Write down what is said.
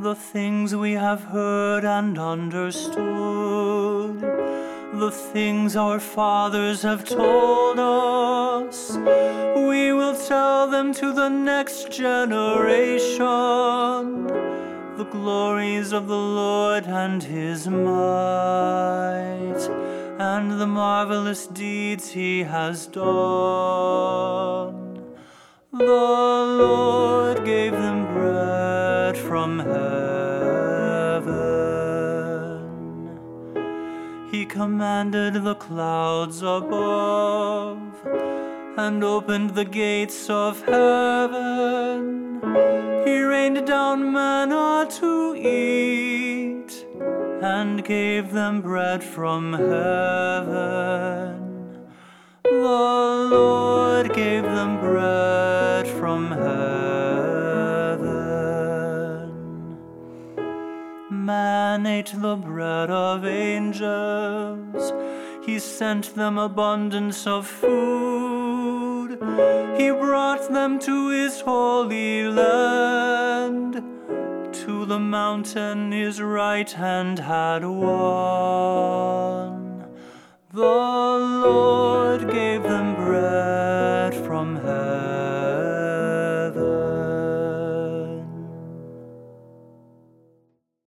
the things we have heard and understood, the things our fathers have told us, we will tell them to the next generation, the glories of the Lord and his might, and the marvelous deeds he has done. The Lord gave them bread from heaven. He commanded the clouds above and opened the gates of heaven. He rained down manna to eat and gave them bread from heaven. The Lord gave them bread from heaven. Man ate the bread of angels. He sent them abundance of food. He brought them to his holy land. To the mountain his right hand had won.